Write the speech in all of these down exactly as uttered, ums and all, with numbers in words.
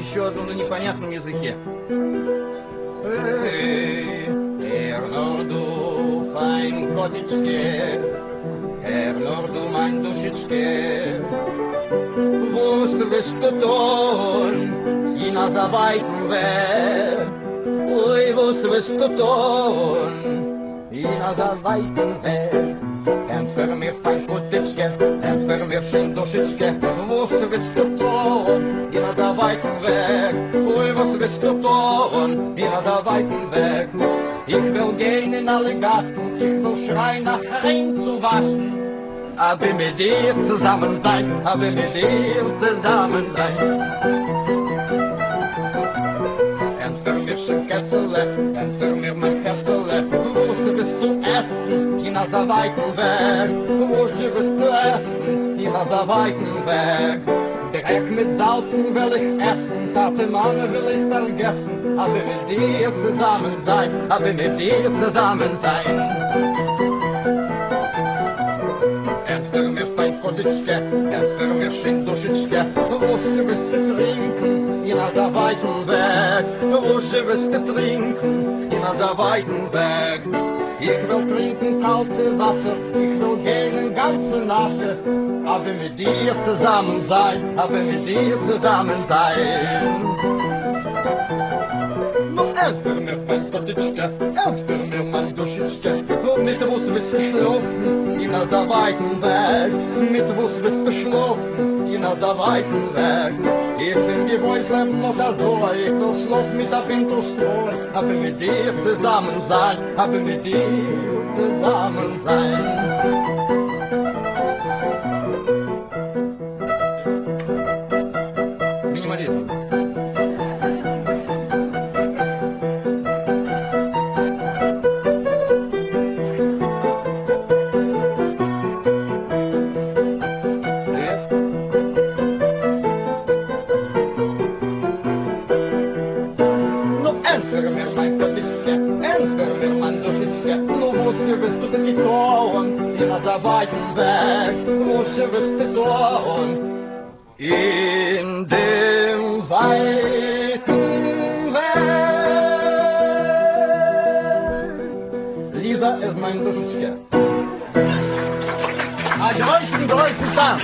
еще одну на непонятном языке. Эй, er nur du, fein Gottitschke, er nur du, mein Duschitschke, was wirst du tun, in dieser weiten Welt? Ui, was wirst du tun, in dieser weiten Welt? Entfer mir fein Gottitschke, entfer mir schön Duschitschke, was wirst du tun, in dieser weiten Welt? Ui, was wirst du tun, in dieser weiten Welt? Ich will gehen in alle Gassen, ich will schreien nach rein zu waschen. Aber mit dir zusammen sein, aber mit dir zusammen sein. Entfer mir schön Kerzele, entfer mir mein Kerzele, wo wirst du essen in dieser weiten Weg? Wo wirst du essen in dieser weiten Weg? Dreck mit Salzen will ich essen, Tate Mann will ich vergessen, aber mit dir zusammen sein, aber mit dir zusammen sein. Entfer mir fein Kositzke, entfer mir schön Duschitschke, wo wirst du trinken in dieser weiten Weg? Wo wirst du trinken in dieser weiten Weg? Ich will trinken kalte Wasser, ich will gehen ganze Nasse, aber mit dir zusammen sein, aber mit dir zusammen sein. Nur entfer mir fein Kotitschke, entfer mir mein Duschitschke, mit was wirst du schlafen in dieser weiten Weg? Mit was wirst du schlafen in dieser weiten Weg? Ich bin gewohnt, leben noch das so, ich will schlafen mit der Pintostreu, aber mit dir zusammen sein, aber mit dir zusammen sein. Minimalism. Entfer mir mein Kotitschke, entfer mir mein Duschitschke, nur wo wirst du dich tun in dieser weiten Weg? Wo wirst du tun in dem weiten Weg? Lisa ist mein Duschitschke. Ein größten, größten Tanz.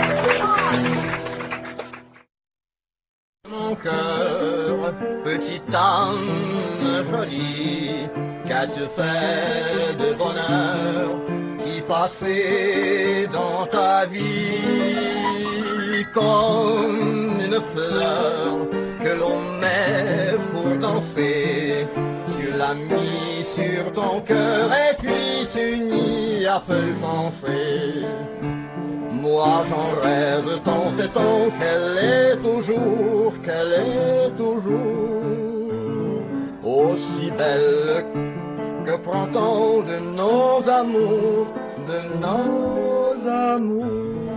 Mon cœur, petite âme jolie, qu'as-tu fait de bonheur qui passait dans ta vie comme une fleur que l'on met pour danser? Tu l'as mis sur ton cœur et puis tu n'y as plus pensé. Moi j'en rêve tant et tant qu'elle est toujours, qu'elle est toujours aussi belle que printemps de nos amours, de nos amours.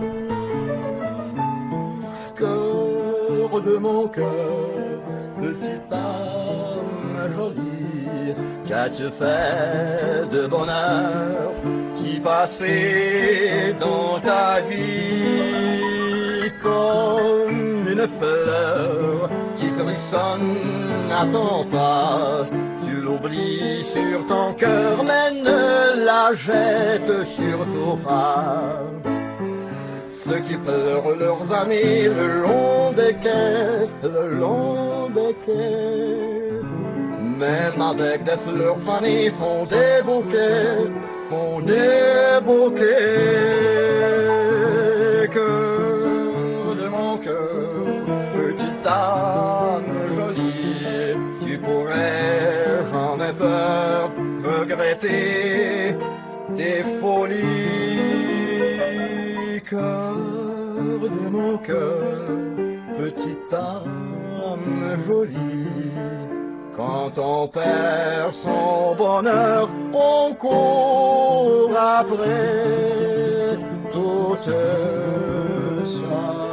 Cœur de mon cœur, petite âme jolie, qu'as-tu fait de bonheur qui passait dans ta vie comme une fleur qui frissonne à ton pas? Tu l'oublies sur ton cœur, mais ne la jette surtout pas. Ceux qui pleurent leurs amis le long des quais, le long des quais, même avec des fleurs fanées font des bouquets, font des bouquets. Cœur de mon cœur, petite âme jolie, tu pourrais jamais peur regretter tes folies. Cœur de mon cœur, petite âme jolie, quand on perd son bonheur, on court après toute sa